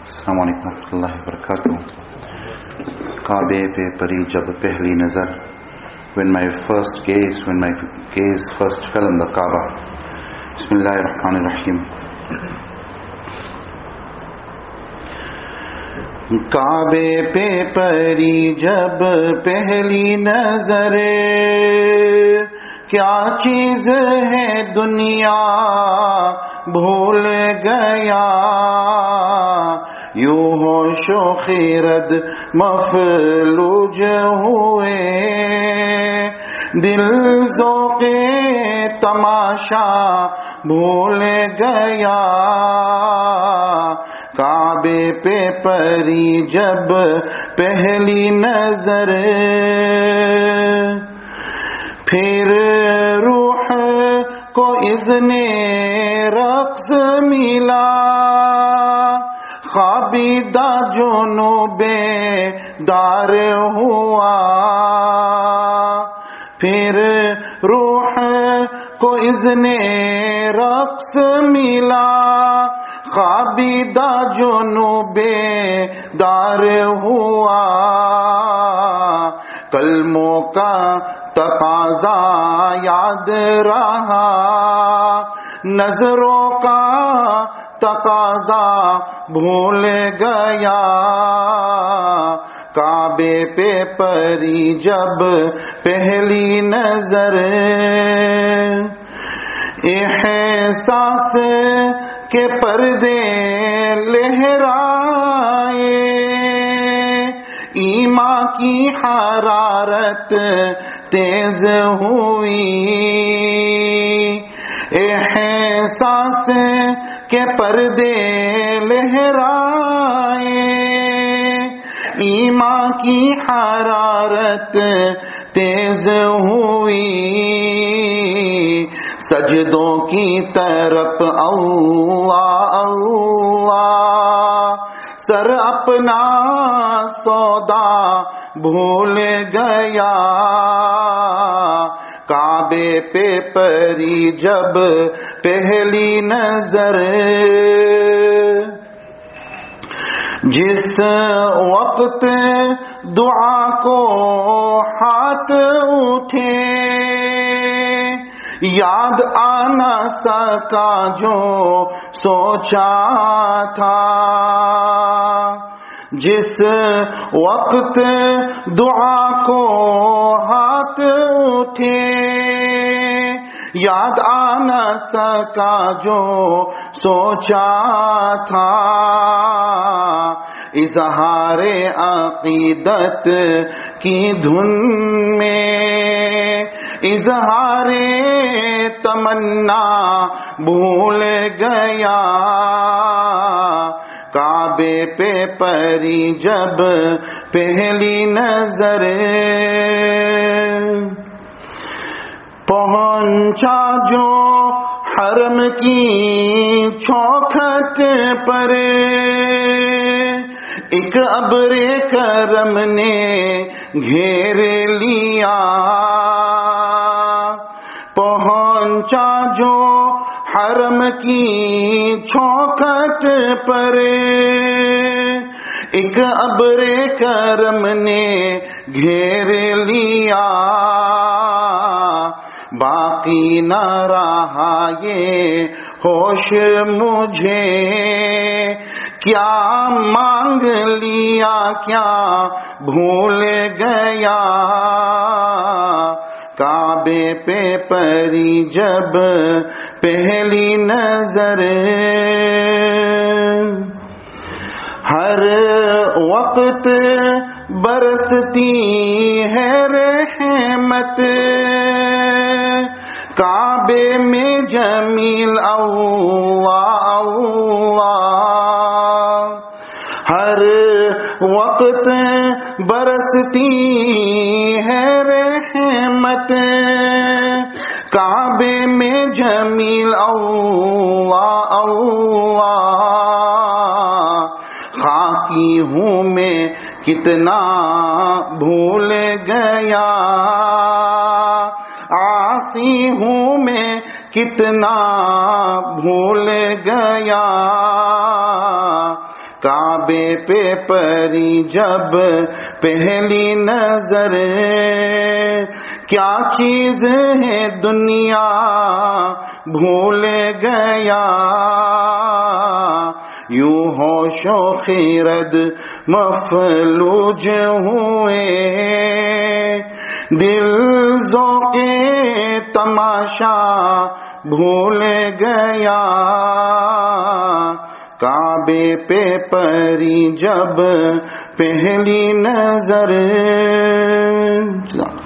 السلام علیکم ورحمۃ اللہ وبرکاتہ. کعبے پہ پڑی جب پہلی نظر, when my gaze first fell on the Kaaba. بسم اللہ الرحمن الرحیم. کعبے پہ پڑی جب پہلی نظر, کیا چیز ہے دنیا بھول گیا, یوں ہوش و خیرت مفلوج ہوئے, دل ذوق تماشا بھول گیا. کعبے پہ پڑی جب پہلی نظر, پھر روح کو اذن رقص ملا, خوابیدہ جنوب دار ہوا. پھر روح کو اذن رقص ملا, خوابیدہ جنوب دار ہوا. کلموں کا تقاضا یاد رہا, نظروں کا تقاضا بھول گیا. کعبے پہ پڑی جب پہلی نظر, احساس کے پردے لہرائے, ایمان کی حرارت تیز ہوئی. احساس کے پردے لہرائے, ایمان کی حرارت تیز ہوئی. سجدوں کی طرف اللہ اللہ, سر اپنا سودا بھول گیا. کعبے پہ پڑی جب پہلی نظر, جس وقت دعا کو ہاتھ اٹھے, یاد آنا سکا جو سوچا تھا. جس وقت دعا کو ہاتھ اٹھے, یاد آنا سکا جو سوچا تھا. اظہار عقیدت کی دھن میں, اظہار تمنا بھول گیا. کعبے پہ پڑی جب پہلی نظر, پہنچا جو حرم کی چوکھٹ پر, ایک ابر کرم نے گھیر لیا. پہنچا جو حرم کی چوکھٹ پر, ایک ابر کرم نے گھیر لیا. باقی نہ رہا یہ ہوش مجھے, کیا مانگ لیا کیا بھول گیا. کعبے پہ پڑی جب پہلی نظر, ہر وقت برستی ہے رحمت, کعبے میں جمیل اللہ اللہ. ہر وقت برستی ہے رحمت, کعبے میں جمیل اللہ اللہ. خاکی ہوں میں کتنا بھول گیا, عاصی ہوں میں کتنا بھول گیا. کعبے پہ پڑی جب پہلی نظر، کیا چیز ہے دنیا بھول گیا، یوں ہوش و خرد مفلوج ہوئے، دل ذوق تماشا بھول گیا، کعبے پہ پڑی جب پہلی نظر.